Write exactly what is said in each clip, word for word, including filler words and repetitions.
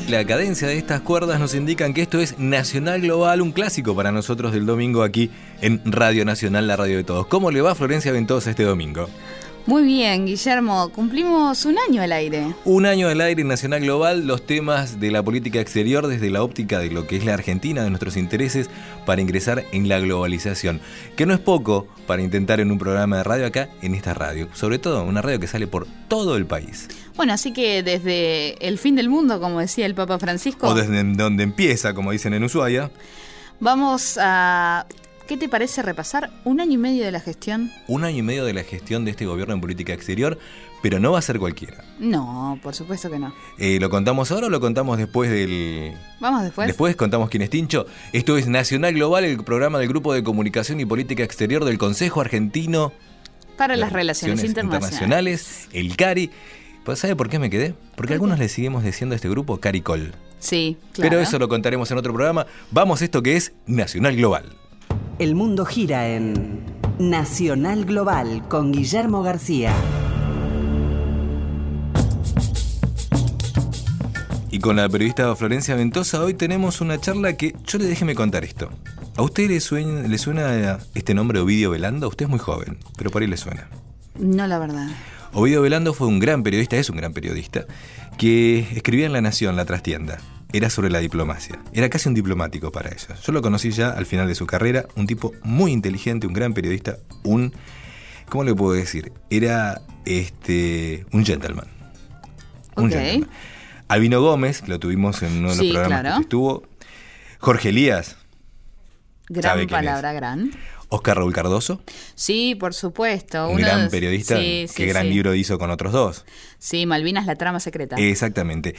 La cadencia de estas cuerdas nos indican que esto es Nacional Global, un clásico para nosotros del domingo aquí en Radio Nacional, la radio de todos. ¿Cómo le va Florencia Ventosa este domingo? Muy bien, Guillermo. Cumplimos un año al aire. Un año al aire en Nacional Global, los temas de la política exterior desde la óptica de lo que es la Argentina, de nuestros intereses para ingresar en la globalización. Que no es poco para intentar en un programa de radio acá, en esta radio. Sobre todo una radio que sale por todo el país. Bueno, así que desde el fin del mundo, como decía el Papa Francisco. O desde donde empieza, como dicen en Ushuaia. Vamos a... ¿Qué te parece repasar un año y medio de la gestión? Un año y medio de la gestión de este gobierno en política exterior, pero no va a ser cualquiera. No, por supuesto que no. Eh, ¿Lo contamos ahora o lo contamos después del...? Vamos después. Después contamos quién es Tincho. Esto es Nacional Global, el programa del Grupo de Comunicación y Política Exterior del Consejo Argentino para las Relaciones, Relaciones Internacionales. Internacionales, el CARI. Pues, ¿sabe por qué me quedé? Porque a algunos le seguimos diciendo a este grupo CARICOL. Sí, claro. Pero eso lo contaremos en otro programa. Vamos a esto que es Nacional Global. El mundo gira en Nacional Global con Guillermo García. Y con la periodista Florencia Ventosa hoy tenemos una charla que yo le déjeme contar esto. ¿A usted le suena, le suena este nombre Ovidio Velando? Usted es muy joven, pero por ahí le suena. No, la verdad. Ovidio Velando fue un gran periodista, es un gran periodista, que escribía en La Nación, La Trastienda. Era sobre la diplomacia. Era casi un diplomático para eso. Yo lo conocí ya al final de su carrera, un tipo muy inteligente, un gran periodista, un... ¿Cómo le puedo decir? Era este un gentleman. Un okay. gentleman. Albino Gómez, que lo tuvimos en uno de los sí, programas claro. que estuvo. Jorge Elías. Gran palabra, gran. Oscar Raúl Cardoso. Sí, por supuesto. Un Uno gran de... periodista. Sí, sí, Qué gran sí. libro hizo con otros dos. Sí, Malvinas, la trama secreta. Exactamente.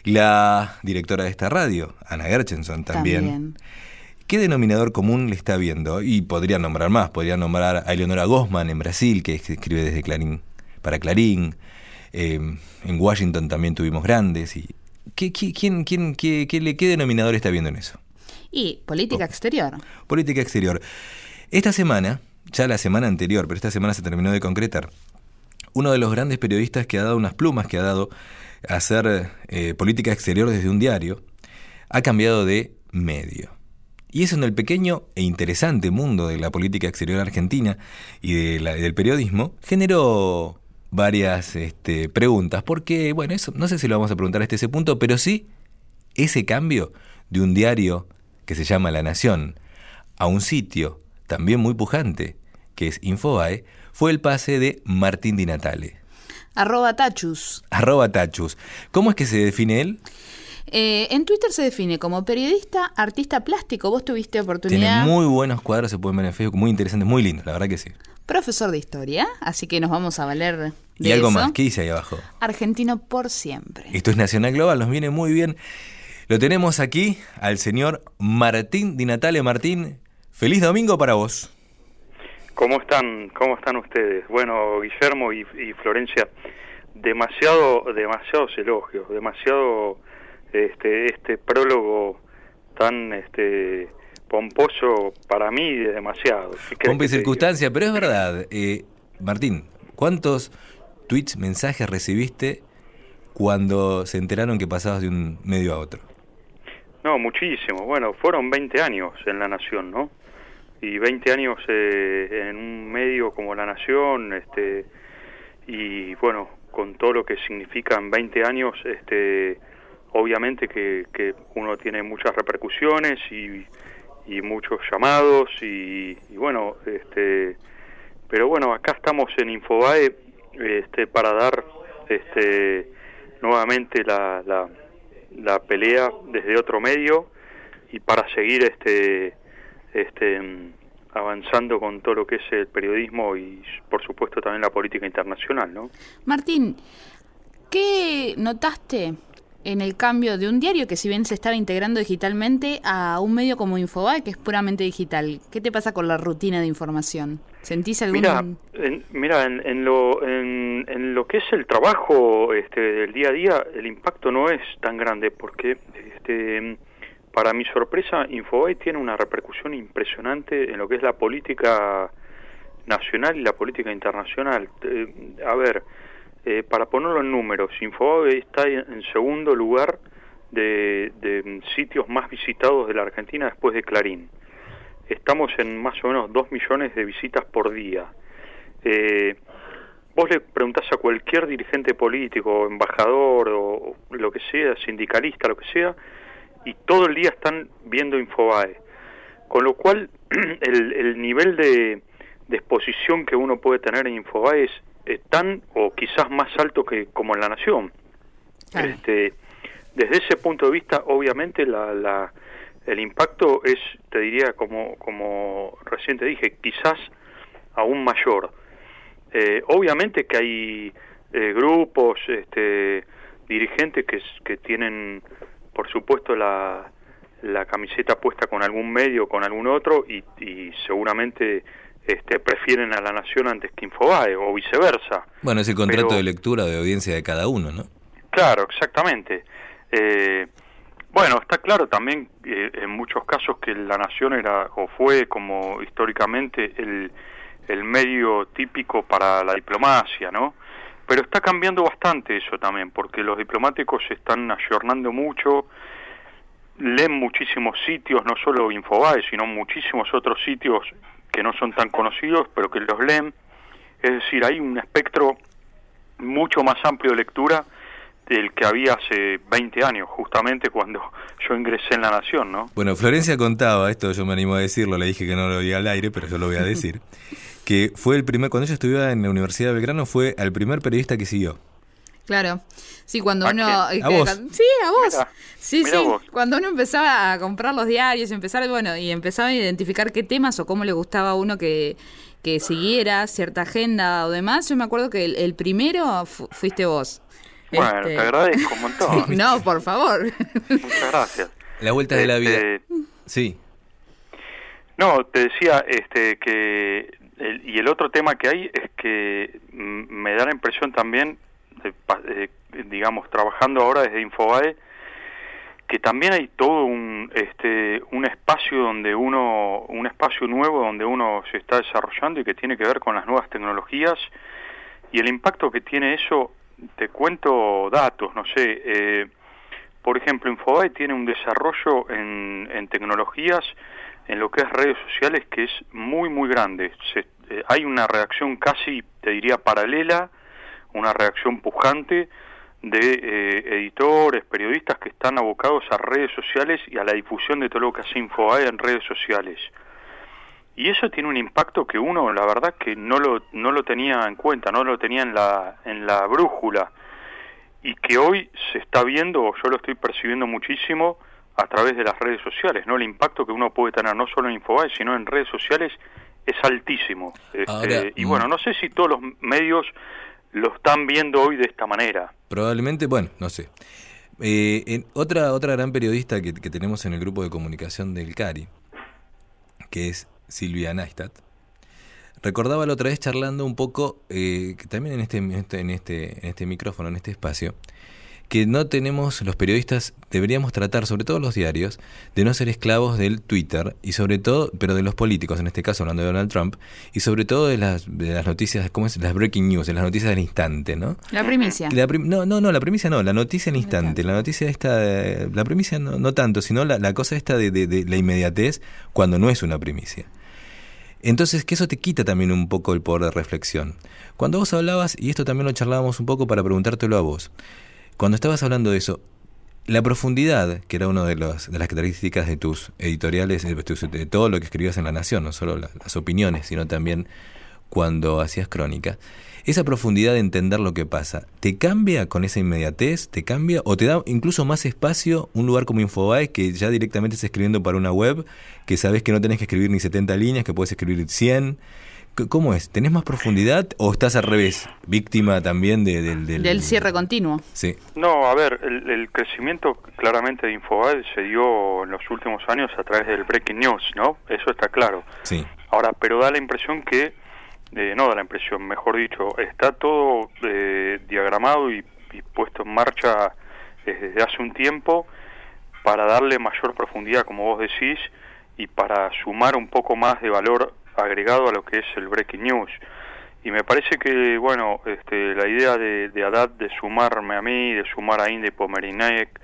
La directora de esta radio, Ana Gershenson, también. También. ¿Qué denominador común le está viendo? Y podría nombrar más. Podría nombrar a Eleonora Gosman en Brasil, que escribe desde Clarín para Clarín. Eh, en Washington también tuvimos grandes. Y ¿qué, qué, quién, quién, qué, qué, qué denominador está viendo en eso? Y política oh. exterior. Política exterior. Esta semana, ya la semana anterior, pero esta semana se terminó de concretar, uno de los grandes periodistas que ha dado unas plumas, que ha dado a hacer eh, política exterior desde un diario, ha cambiado de medio. Y eso en el pequeño e interesante mundo de la política exterior argentina y de la, del periodismo generó varias este, preguntas, porque, bueno, eso no sé si lo vamos a preguntar hasta ese punto, pero sí ese cambio de un diario que se llama La Nación a un sitio también muy pujante, que es Infobae, fue el pase de Martín Di Natale. Arroba Tachus. Arroba Tachus. ¿Cómo es que se define él? Eh, en Twitter se define como periodista, artista plástico. Vos tuviste oportunidad. Tiene muy buenos cuadros, se pueden ver en Facebook, muy interesantes, muy lindos, la verdad que sí. Profesor de historia, así que nos vamos a valer de Y algo eso. más, ¿qué dice ahí abajo? Argentino por siempre. Esto es Nacional Global, nos viene muy bien. Lo tenemos aquí al señor Martín Di Natale. Martín, feliz domingo para vos. ¿Cómo están? ¿Cómo están ustedes? Bueno, Guillermo y, y Florencia, demasiado, demasiados elogios, demasiado este, este prólogo tan este pomposo para mí, demasiado. Pompa y circunstancia, pero es verdad. Eh, Martín, ¿cuántos tweets, mensajes recibiste cuando se enteraron que pasabas de un medio a otro? No, muchísimo. Bueno, fueron veinte años en La Nación, ¿no? Y veinte años eh, en un medio como La Nación, este, y bueno, con todo lo que significan veinte años, este, obviamente que, que uno tiene muchas repercusiones y, y muchos llamados y, y bueno, este, pero bueno, acá estamos en Infobae, este, para dar, este, nuevamente la, la, la pelea desde otro medio y para seguir, este. Este, avanzando con todo lo que es el periodismo y por supuesto también la política internacional, ¿no? Martín, ¿qué notaste en el cambio de un diario que si bien se estaba integrando digitalmente a un medio como Infobae, que es puramente digital? ¿Qué te pasa con la rutina de información? ¿Sentís algún...? Mira, en, mira, en, en, lo, en, en lo que es el trabajo este, del día a día, el impacto no es tan grande porque... este para mi sorpresa, Infobae tiene una repercusión impresionante en lo que es la política nacional y la política internacional. Eh, a ver, eh, para ponerlo en números, Infobae está en segundo lugar de, de sitios más visitados de la Argentina después de Clarín. Estamos en más o menos dos millones de visitas por día. Eh, vos le preguntás a cualquier dirigente político, embajador o lo que sea, sindicalista, lo que sea, y todo el día están viendo Infobae. Con lo cual, el, el nivel de, de exposición que uno puede tener en Infobae es, es tan o quizás más alto que como en La Nación. Ah. Este, desde ese punto de vista, obviamente, la, la, el impacto es, te diría, como, como recién te dije, quizás aún mayor. Eh, obviamente que hay eh, grupos, este, dirigentes que, que tienen, por supuesto, la, la camiseta puesta con algún medio, con algún otro, y, y seguramente este, prefieren a La Nación antes que Infobae, o viceversa. Bueno, es el contrato Pero, de lectura de audiencia de cada uno, ¿no? Claro, exactamente. Eh, bueno, está claro también eh, en muchos casos que La Nación era o fue como históricamente el, el medio típico para la diplomacia, ¿no? Pero está cambiando bastante eso también, porque los diplomáticos se están ayornando mucho, leen muchísimos sitios, no solo Infobae, sino muchísimos otros sitios que no son tan conocidos, pero que los leen. Es decir, hay un espectro mucho más amplio de lectura del que había hace veinte años, justamente cuando yo ingresé en La Nación, ¿no? Bueno, Florencia contaba, esto yo me animo a decirlo, le dije que no lo diga al aire, pero yo lo voy a decir, que fue el primer, cuando ella estudiaba en la Universidad de Belgrano, fue el primer periodista que siguió. Claro, sí, cuando ¿A uno... quién? ¿A vos? Sí, a vos. Mira, sí, mira sí, vos. cuando uno empezaba a comprar los diarios, empezar, bueno, y empezaba a identificar qué temas o cómo le gustaba a uno que, que siguiera cierta agenda o demás, yo me acuerdo que el, el primero fu fuiste vos. Bueno, Este... te agradezco un montón. No, por favor. Muchas gracias. La vuelta de la vida. Este, Sí. No, te decía este que el, y el otro tema que hay es que mm, me da la impresión también, de, de, digamos, trabajando ahora desde Infobae, que también hay todo un este un espacio donde uno un espacio nuevo donde uno se está desarrollando y que tiene que ver con las nuevas tecnologías y el impacto que tiene eso. Te cuento datos, no sé, eh, por ejemplo, Infobae tiene un desarrollo en, en tecnologías, en lo que es redes sociales, que es muy, muy grande. Se, eh, hay una reacción casi, te diría, paralela, una reacción pujante de eh, editores, periodistas que están abocados a redes sociales y a la difusión de todo lo que hace Infobae en redes sociales. Y eso tiene un impacto que uno, la verdad, que no lo no lo tenía en cuenta, no lo tenía en la en la brújula, y que hoy se está viendo, o yo lo estoy percibiendo muchísimo a través de las redes sociales, ¿no? El impacto que uno puede tener no solo en Infobae, sino en redes sociales es altísimo. Este, Ahora, y bueno, no sé si todos los medios lo están viendo hoy de esta manera. Probablemente, bueno, no sé. Eh, en, otra otra gran periodista que, que tenemos en el grupo de comunicación del CARI, que es Silvia Neistat, recordaba la otra vez charlando un poco, eh, que también en este, en este en este en este micrófono, en este espacio, que no tenemos, los periodistas deberíamos tratar, sobre todo los diarios, de no ser esclavos del Twitter, y sobre todo, pero de los políticos, en este caso hablando de Donald Trump, y sobre todo de las de las noticias, ¿cómo es? Las breaking news, de las noticias del instante, ¿no? La primicia. La prim no, no, no, la primicia no, la noticia al instante, la noticia esta, la primicia no, no tanto, sino la, la cosa esta de, de, de la inmediatez cuando no es una primicia. Entonces, que eso te quita también un poco el poder de reflexión. Cuando vos hablabas, y esto también lo charlábamos un poco para preguntártelo a vos, cuando estabas hablando de eso, la profundidad, que era una de, los, de las características de tus editoriales, de todo lo que escribías en La Nación, no solo la, las opiniones, sino también cuando hacías crónica, esa profundidad de entender lo que pasa, ¿te cambia con esa inmediatez? ¿Te cambia? ¿O te da incluso más espacio un lugar como Infobae, que ya directamente estás escribiendo para una web, que sabes que no tenés que escribir ni setenta líneas, que puedes escribir cien? ¿Cómo es? ¿Tenés más profundidad o estás al revés, víctima también de, de, del... del cierre continuo? Sí. No, a ver, el, el crecimiento claramente de Infobae se dio en los últimos años a través del breaking news, ¿no? Eso está claro. Sí. Ahora, pero da la impresión que, eh, no da la impresión, mejor dicho, está todo eh, diagramado y, y puesto en marcha eh, desde hace un tiempo para darle mayor profundidad, como vos decís, y para sumar un poco más de valor agregado a lo que es el breaking news. Y me parece que, bueno, este, la idea de, de Haddad de sumarme a mí, de sumar a Inde Pomerinek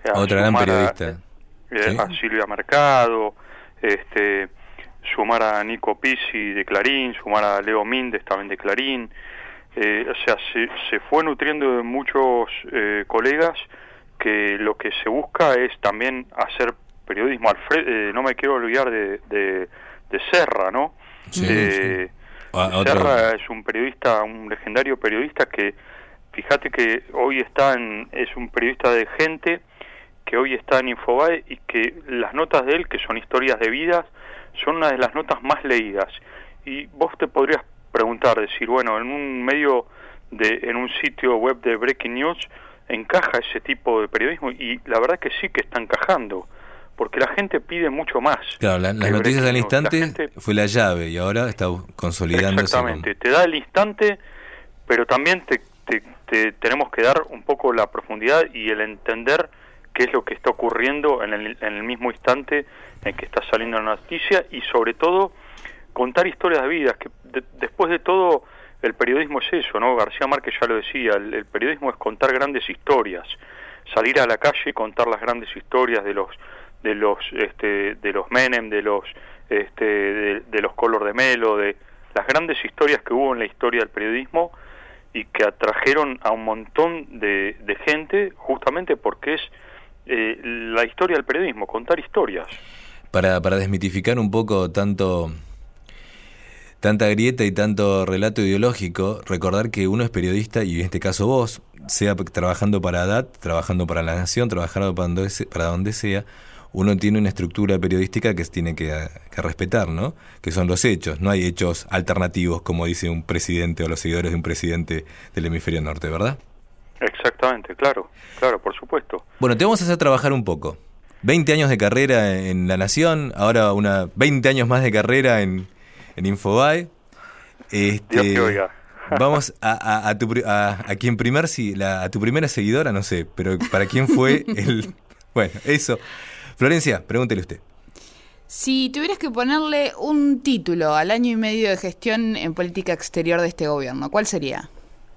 a Otra gran periodista. A, eh, ¿sí? a Silvia Mercado, este, sumar a Nico Pizzi de Clarín, sumar a Leo Mindes también de Clarín. Eh, o sea, se, se fue nutriendo de muchos eh, colegas que lo que se busca es también hacer periodismo. Alfred, eh, no me quiero olvidar de, de, de Serra, ¿no? Sí, eh, sí. A, Serra es un periodista, un legendario periodista que, fíjate que hoy está en, es un periodista de gente que hoy está en Infobae y que las notas de él, que son historias de vidas, son una de las notas más leídas. Y vos te podrías preguntar, decir, bueno, en un medio, de en un sitio web de Breaking News, ¿encaja ese tipo de periodismo? Y la verdad que sí que está encajando, porque la gente pide mucho más. Claro, la, las noticias al instante gente, fue la llave y ahora está consolidándose. Exactamente, con... te da el instante, pero también te, te, te tenemos que dar un poco la profundidad y el entender qué es lo que está ocurriendo en el, en el mismo instante en que está saliendo la noticia, y sobre todo contar historias de vidas, que de, después de todo el periodismo es eso, ¿no? García Márquez ya lo decía, el, el periodismo es contar grandes historias, salir a la calle y contar las grandes historias de los de los este de los Menem, de los este de, de los Collor de Mello, de las grandes historias que hubo en la historia del periodismo y que atrajeron a un montón de, de gente, justamente porque es eh, la historia del periodismo, contar historias. Para, para desmitificar un poco tanto tanta grieta y tanto relato ideológico, recordar que uno es periodista, y en este caso vos, sea trabajando para A D A T, trabajando para La Nación, trabajando para donde, para donde sea, uno tiene una estructura periodística que tiene que, que respetar, ¿no? Que son los hechos, no hay hechos alternativos como dice un presidente o los seguidores de un presidente del hemisferio norte, ¿verdad? Exactamente, claro, claro, por supuesto. Bueno, te vamos a hacer trabajar un poco. veinte años de carrera en La Nación, ahora una veinte años más de carrera en, en Infobae. Este, Dios te oiga. Vamos a, a, a, tu, a, a quien primer, si, la, a tu primera seguidora, no sé, pero ¿para quién fue el...? Bueno, eso. Florencia, pregúntele usted. Si tuvieras que ponerle un título al año y medio de gestión en política exterior de este gobierno, ¿cuál sería?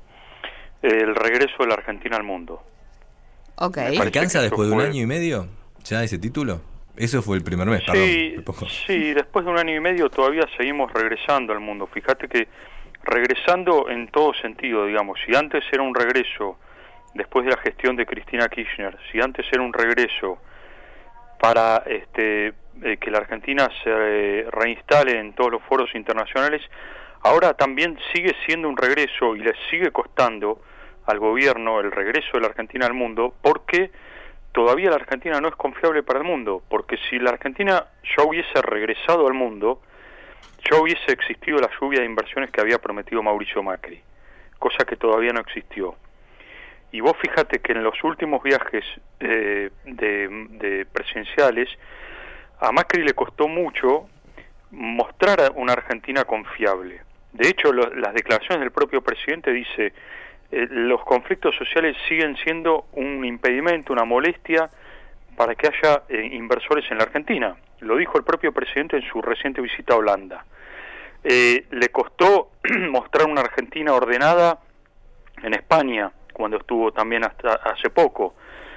El regreso de la Argentina al mundo. Ok. ¿Alcanza después de un año y medio ya ese título? Eso fue el primer mes, sí, perdón. Sí, después de un año y medio todavía seguimos regresando al mundo. Fíjate que regresando en todo sentido, digamos, si antes era un regreso, después de la gestión de Cristina Kirchner, si antes era un regreso para este eh, que la Argentina se eh, reinstale en todos los foros internacionales, ahora también sigue siendo un regreso y le sigue costando al gobierno el regreso de la Argentina al mundo, porque todavía la Argentina no es confiable para el mundo, porque si la Argentina ya hubiese regresado al mundo, ya hubiese existido la lluvia de inversiones que había prometido Mauricio Macri, cosa que todavía no existió. Y vos fíjate que en los últimos viajes eh, de, de presidenciales, a Macri le costó mucho mostrar a una Argentina confiable. De hecho, lo, las declaraciones del propio presidente dice, eh, los conflictos sociales siguen siendo un impedimento, una molestia para que haya eh, inversores en la Argentina. Lo dijo el propio presidente en su reciente visita a Holanda. Eh, le costó mostrar una Argentina ordenada en España, cuando estuvo también hasta hace poco.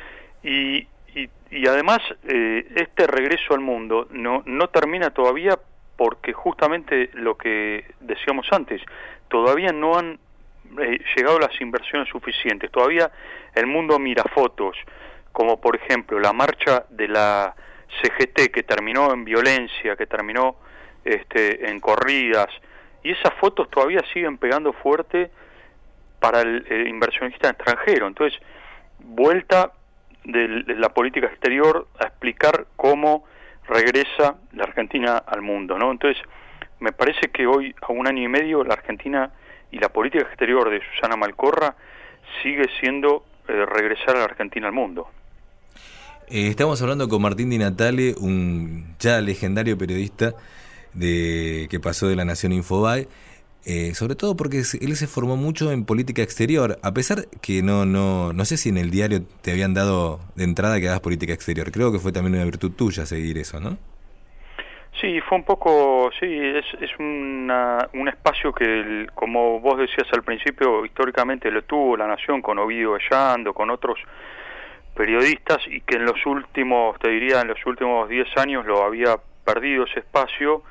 Y, y, y además, eh, este regreso al mundo no, no termina todavía, porque justamente lo que decíamos antes, todavía no han eh, llegado las inversiones suficientes. Todavía el mundo mira fotos, como por ejemplo la marcha de la C G T, que terminó en violencia, que terminó este, en corridas, y esas fotos todavía siguen pegando fuerte para el, el inversionista extranjero. Entonces, vuelta de, de la política exterior a explicar cómo regresa la Argentina al mundo, ¿no? Entonces, me parece que hoy, a un año y medio, la Argentina y la política exterior de Susana Malcorra sigue siendo eh, regresar a la Argentina al mundo. Eh, estamos hablando con Martín Di Natale, un ya legendario periodista de que pasó de La Nación a Infobae. Eh, sobre todo porque él se formó mucho en política exterior, a pesar que no no no sé si en el diario te habían dado de entrada que hagas política exterior. Creo que fue también una virtud tuya seguir eso, ¿no? Sí, fue un poco, sí, es, es una, un espacio que, el, como vos decías al principio, históricamente lo tuvo La Nación con Ovidio Bellando, con otros periodistas y que en los últimos, te diría, en los últimos diez años lo había perdido ese espacio,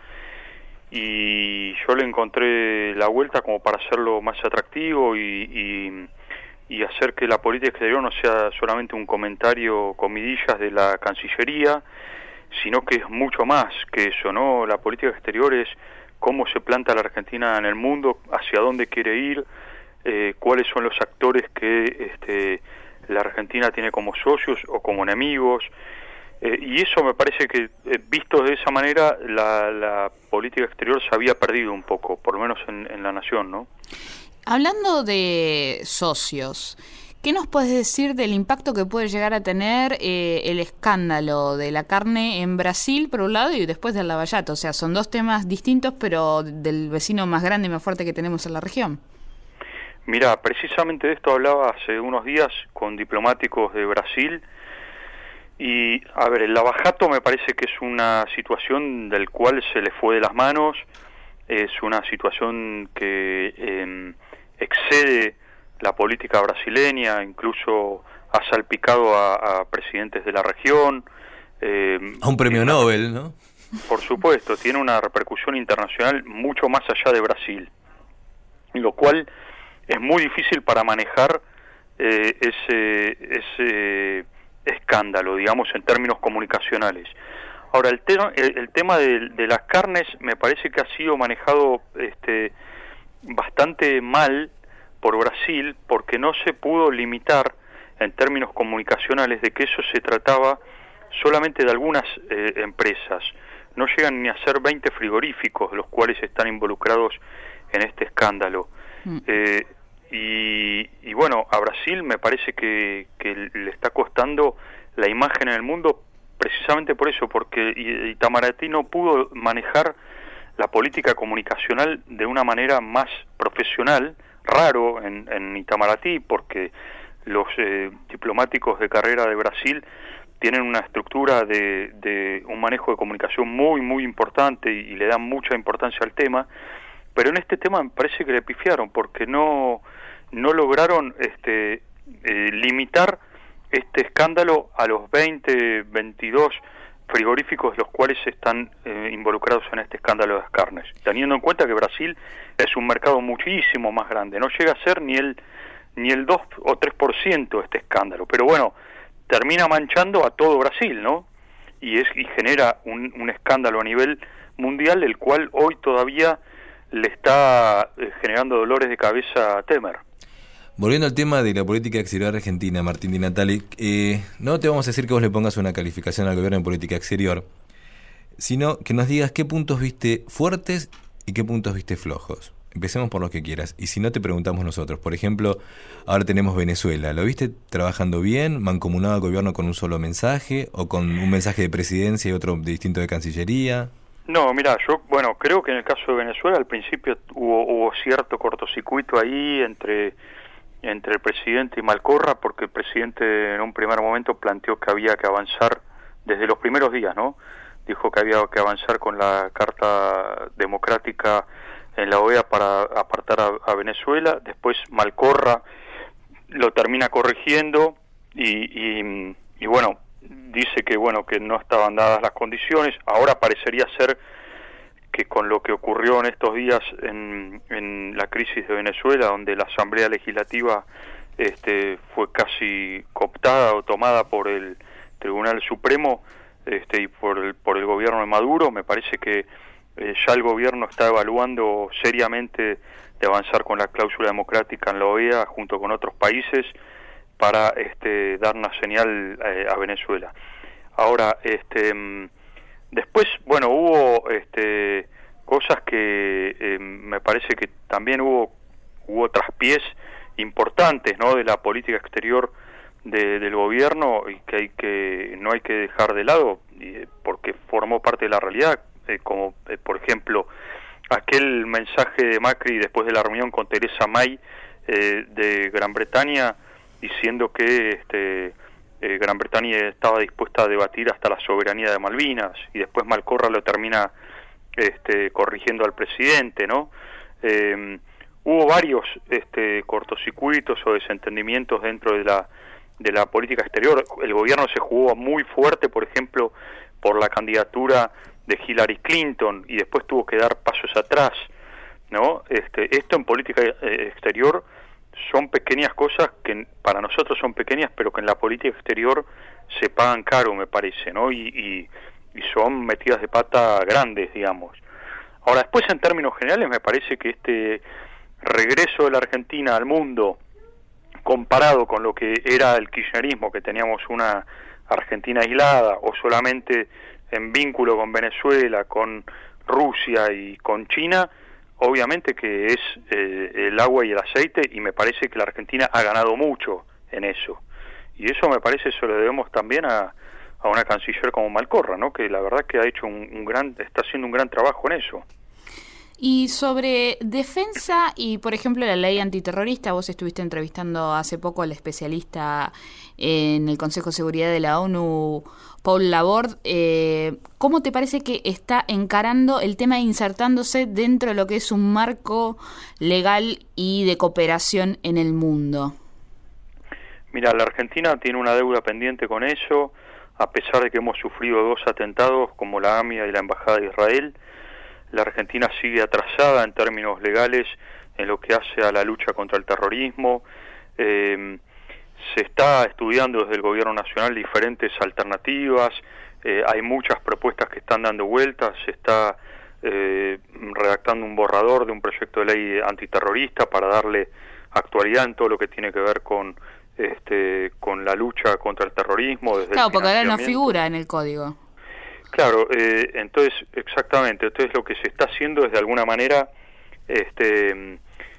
y yo le encontré la vuelta como para hacerlo más atractivo y, y, y hacer que la política exterior no sea solamente un comentario comidillas de la Cancillería, sino que es mucho más que eso, ¿no? La política exterior es cómo se planta la Argentina en el mundo, hacia dónde quiere ir, eh, cuáles son los actores que este, la Argentina tiene como socios o como enemigos, eh, y eso me parece que, eh, visto de esa manera, la, la política exterior se había perdido un poco, por lo menos en, en la nación, ¿no? Hablando de socios, ¿qué nos puedes decir del impacto que puede llegar a tener eh, el escándalo de la carne en Brasil, por un lado, y después del lavallato? O sea, son dos temas distintos, pero del vecino más grande y más fuerte que tenemos en la región. Mira, precisamente de esto hablaba hace unos días con diplomáticos de Brasil, y, a ver, el lavajato me parece que es una situación del cual se le fue de las manos, es una situación que eh, excede la política brasileña, incluso ha salpicado a, a presidentes de la región. Eh, a un premio una, Nobel, ¿no? Por supuesto, tiene una repercusión internacional mucho más allá de Brasil, lo cual es muy difícil para manejar eh, ese, ese escándalo, digamos, en términos comunicacionales. Ahora, el, te el, el tema de, de las carnes me parece que ha sido manejado este, bastante mal por Brasil, porque no se pudo limitar en términos comunicacionales de que eso se trataba solamente de algunas eh, empresas. No llegan ni a ser veinte frigoríficos los cuales están involucrados en este escándalo. Mm. Eh, y, y bueno, a Brasil me parece que, que le está costando la imagen en el mundo precisamente por eso, porque Itamaraty no pudo manejar la política comunicacional de una manera más profesional, raro en, en Itamaraty, porque los eh, diplomáticos de carrera de Brasil tienen una estructura de, de un manejo de comunicación muy, muy importante y, y le dan mucha importancia al tema, pero en este tema me parece que le pifiaron, porque no, no lograron este, eh, limitar este escándalo a los veinte, veintidós frigoríficos los cuales están eh, involucrados en este escándalo de las carnes, teniendo en cuenta que Brasil es un mercado muchísimo más grande, no llega a ser ni el ni el dos o tres por ciento de este escándalo, pero bueno, termina manchando a todo Brasil, ¿no? Y es y genera un, un escándalo a nivel mundial, el cual hoy todavía le está eh, generando dolores de cabeza a Temer. Volviendo al tema de la política exterior argentina, Martín Di Natale, eh, no te vamos a decir que vos le pongas una calificación al gobierno en política exterior, sino que nos digas qué puntos viste fuertes y qué puntos viste flojos. Empecemos por los que quieras, y si no te preguntamos nosotros. Por ejemplo, ahora tenemos Venezuela. ¿Lo viste trabajando bien, mancomunado al gobierno con un solo mensaje, o con un mensaje de presidencia y otro distinto de Cancillería? No, mira, yo, bueno, creo que en el caso de Venezuela al principio hubo, hubo cierto cortocircuito ahí entre... entre el presidente y Malcorra, porque el presidente en un primer momento planteó que había que avanzar desde los primeros días, ¿no? Dijo que había que avanzar con la Carta Democrática en la O E A para apartar a, a Venezuela. Después Malcorra lo termina corrigiendo y, y, y bueno, dice que bueno que no estaban dadas las condiciones. Ahora parecería ser que con lo que ocurrió en estos días en, en la crisis de Venezuela, donde la Asamblea Legislativa este, fue casi cooptada o tomada por el Tribunal Supremo este, y por el, por el gobierno de Maduro, me parece que eh, ya el gobierno está evaluando seriamente de avanzar con la cláusula democrática en la O E A junto con otros países para este, dar una señal eh, a Venezuela. Ahora, este... Después, bueno, hubo este, cosas que eh, me parece que también hubo hubo traspiés importantes, ¿no?, de la política exterior de, del gobierno y que hay que no hay que dejar de lado eh, porque formó parte de la realidad, eh, como eh, por ejemplo aquel mensaje de Macri después de la reunión con Theresa May eh, de Gran Bretaña diciendo que este Eh, Gran Bretaña estaba dispuesta a debatir hasta la soberanía de Malvinas, y después Malcorra lo termina este, corrigiendo al presidente, ¿no? Eh, hubo varios este, cortocircuitos o desentendimientos dentro de la de la política exterior. El gobierno se jugó muy fuerte, por ejemplo, por la candidatura de Hillary Clinton y después tuvo que dar pasos atrás, ¿no? Este, esto en política eh, exterior son pequeñas cosas que para nosotros son pequeñas, pero que en la política exterior se pagan caro, me parece, ¿no? Y, y, y son metidas de pata grandes, digamos. Ahora, después en términos generales me parece que este regreso de la Argentina al mundo, comparado con lo que era el kirchnerismo, que teníamos una Argentina aislada o solamente en vínculo con Venezuela, con Rusia y con China, obviamente que es eh, el agua y el aceite, y me parece que la Argentina ha ganado mucho en eso. Y eso me parece se lo debemos también a, a una canciller como Malcorra, ¿no? Que la verdad que ha hecho un, un gran, está haciendo un gran trabajo en eso. Y sobre defensa y, por ejemplo, la ley antiterrorista, vos estuviste entrevistando hace poco al especialista en el Consejo de Seguridad de la ONU, Paul Laborde. Eh, ¿Cómo te parece que está encarando el tema, insertándose dentro de lo que es un marco legal y de cooperación en el mundo? Mira, la Argentina tiene una deuda pendiente con eso, a pesar de que hemos sufrido dos atentados como la AMIA y la Embajada de Israel. La Argentina sigue atrasada en términos legales en lo que hace a la lucha contra el terrorismo. Eh, se está estudiando desde el Gobierno Nacional diferentes alternativas, eh, hay muchas propuestas que están dando vueltas, se está eh, redactando un borrador de un proyecto de ley antiterrorista para darle actualidad en todo lo que tiene que ver con este con la lucha contra el terrorismo. Desde claro, el porque ahora no figura en el código. Claro, eh, entonces, exactamente, entonces lo que se está haciendo es de alguna manera este,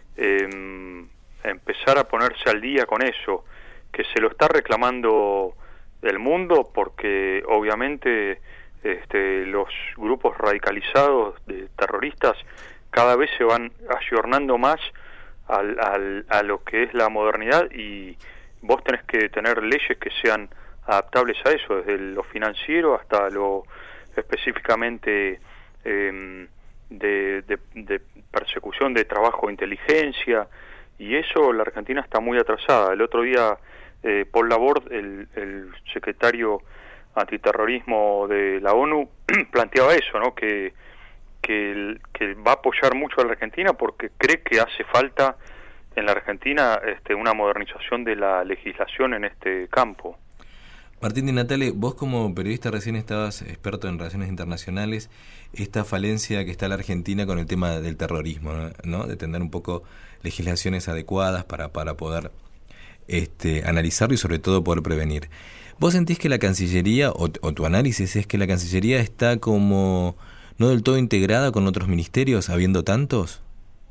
eh, empezar a ponerse al día con eso, que se lo está reclamando el mundo porque obviamente este, los grupos radicalizados de terroristas cada vez se van ayornando más al, al, a lo que es la modernidad, y vos tenés que tener leyes que sean adaptables a eso, desde lo financiero hasta lo específicamente eh, de, de, de persecución de trabajo de inteligencia, y eso la Argentina está muy atrasada. El otro día eh, Paul Laborde, el, el secretario antiterrorismo de la ONU, planteaba eso, ¿no? que, que, el, que va a apoyar mucho a la Argentina porque cree que hace falta en la Argentina este, una modernización de la legislación en este campo. Martín Di Natale, vos como periodista recién estabas experto en relaciones internacionales, esta falencia que está la Argentina con el tema del terrorismo, ¿no? De tener un poco legislaciones adecuadas para, para poder este, analizarlo y sobre todo poder prevenir. ¿Vos sentís que la Cancillería, o, o tu análisis es que la Cancillería está como no del todo integrada con otros ministerios, habiendo tantos?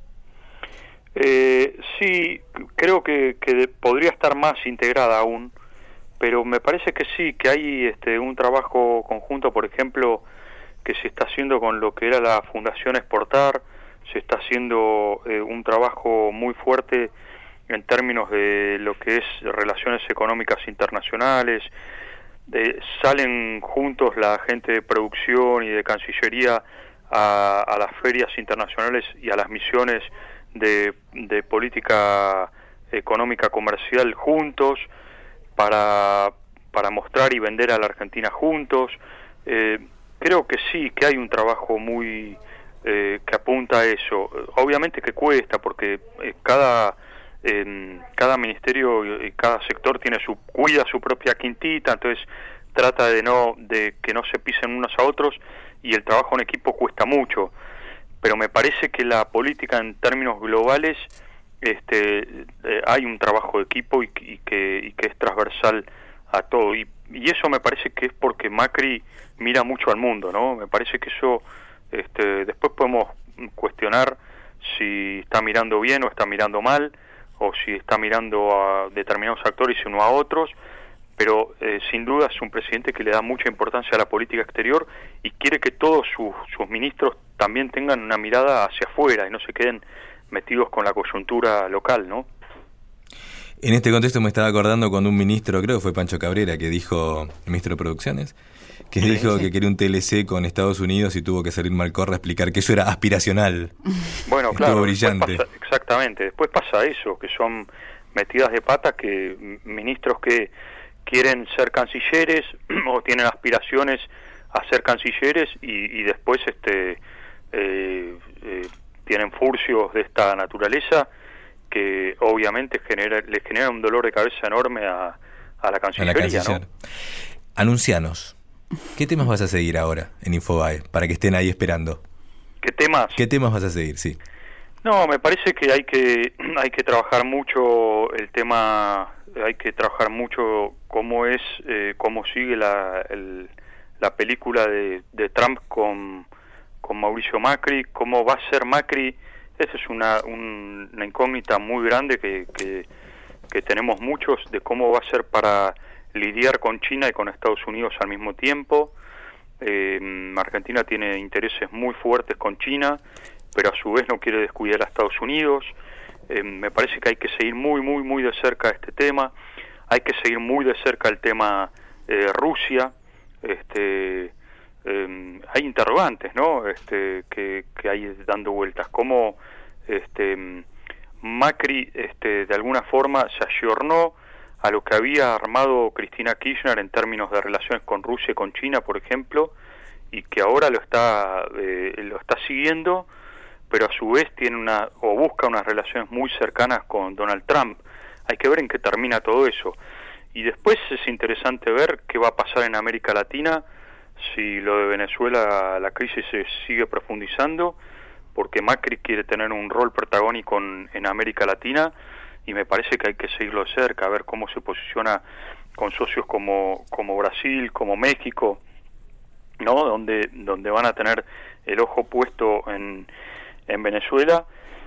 Eh, sí, creo que, que podría estar más integrada aún, pero me parece que sí, que hay este, un trabajo conjunto, por ejemplo, que se está haciendo con lo que era la Fundación Exportar, se está haciendo eh, un trabajo muy fuerte en términos de lo que es relaciones económicas internacionales, eh, salen juntos la gente de producción y de Cancillería a, a las ferias internacionales y a las misiones de, de política económica comercial juntos, para para mostrar y vender a la Argentina juntos. Eh, creo que sí, que hay un trabajo muy eh, que apunta a eso. Obviamente que cuesta, porque eh, cada eh, cada ministerio y cada sector tiene su cuida su propia quintita, entonces trata de no de que no se pisen unos a otros, y el trabajo en equipo cuesta mucho. Pero me parece que la política en términos globales este eh, hay un trabajo de equipo y, y que y que es transversal a todo, y, y eso me parece que es porque Macri mira mucho al mundo, ¿no? Me parece que eso este después podemos cuestionar si está mirando bien o está mirando mal, o si está mirando a determinados actores y no a otros, pero eh, sin duda es un presidente que le da mucha importancia a la política exterior y quiere que todos sus, sus ministros también tengan una mirada hacia afuera y no se queden metidos con la coyuntura local, ¿no? En este contexto me estaba acordando cuando un ministro, creo que fue Pancho Cabrera, que dijo, el ministro de Producciones, que sí, dijo sí. que quería un T L C con Estados Unidos y tuvo que salir Malcorra a explicar que eso era aspiracional. Bueno, claro, brillante. Pasa, exactamente, después pasa eso, que son metidas de pata que ministros que quieren ser cancilleres o tienen aspiraciones a ser cancilleres y, y después este eh, eh, tienen furcios de esta naturaleza que obviamente genera, les genera un dolor de cabeza enorme a, a la cancillería, ¿no? Anuncianos, ¿qué temas vas a seguir ahora en Infobae para que estén ahí esperando? ¿Qué temas? ¿Qué temas vas a seguir? Sí. No, me parece que hay que hay que trabajar mucho el tema, hay que trabajar mucho cómo es, eh, cómo sigue la el, la película de, de Trump con, con Mauricio Macri, cómo va a ser Macri. Esa es una, un, una incógnita muy grande que, que, que tenemos muchos, de cómo va a ser para lidiar con China y con Estados Unidos al mismo tiempo. Eh, Argentina tiene intereses muy fuertes con China, pero a su vez no quiere descuidar a Estados Unidos. Eh, me parece que hay que seguir muy, muy, muy de cerca este tema. Hay que seguir muy de cerca el tema eh, Rusia. Este, eh, hay interrogantes, ¿no? Este, que, que hay dando vueltas. Cómo este, Macri, este, de alguna forma, se ayornó a lo que había armado Cristina Kirchner en términos de relaciones con Rusia y con China, por ejemplo, y que ahora lo está eh, lo está siguiendo, pero a su vez tiene una o busca unas relaciones muy cercanas con Donald Trump. Hay que ver en qué termina todo eso. Y después es interesante ver qué va a pasar en América Latina si lo de Venezuela, la crisis se sigue profundizando, porque Macri quiere tener un rol protagónico en, en América Latina, y me parece que hay que seguirlo de cerca, a ver cómo se posiciona con socios como, como Brasil, como México, ¿no? Donde, donde van a tener el ojo puesto en, en Venezuela,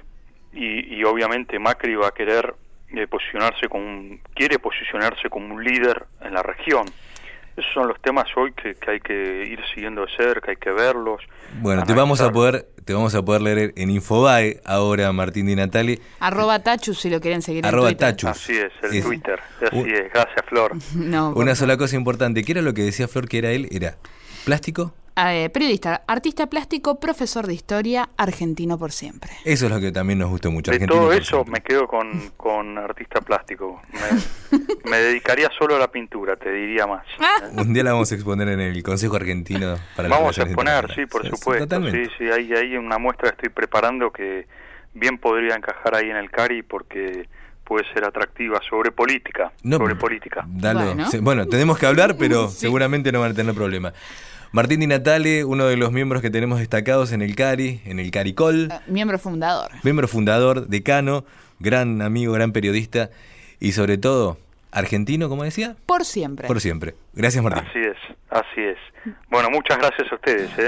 y, y obviamente Macri va a querer eh, posicionarse como un, quiere posicionarse como un líder en la región. Esos son los temas hoy que, que hay que ir siguiendo de cerca, hay que verlos. Bueno, te vamos a poder te vamos a poder leer en Infobae ahora, Martín Di Natale. Arroba Tachus si lo quieren seguir Arroba en Twitter. Tachus. Así es, el es, Twitter. Así un, es, gracias Flor. No, una sola cosa importante, ¿qué era lo que decía Flor que era él? ¿Era plástico? Eh, periodista, artista plástico, profesor de historia, argentino por siempre. Eso es lo que también nos gustó mucho. De argentino todo por eso siempre. me quedo con, con artista plástico. Me, me dedicaría solo a la pintura, te diría más. Un día la vamos a exponer en el Consejo Argentino para las Vamos a Relaciones exponer, sí, Internacionales. por Sí, supuesto. totalmente. Sí, sí, hay, hay una muestra que estoy preparando que bien podría encajar ahí en el Cari porque puede ser atractiva sobre política. No, sobre política. Dalo. Bueno. Se- bueno, tenemos que hablar, pero Sí. seguramente no van a tener problema. Martín Di Natale, uno de los miembros que tenemos destacados en el Cari, en el Caricol, Eh, miembro fundador. miembro fundador, decano, gran amigo, gran periodista y sobre todo argentino, como decía, Por siempre. por siempre. Gracias, Martín. Así es, así es. Bueno, muchas gracias a ustedes, ¿eh?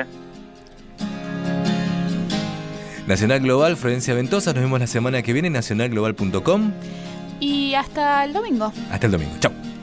Nacional Global, Florencia Ventosa, nos vemos la semana que viene en nacional global punto com. Y hasta el domingo. Hasta el domingo. Chau.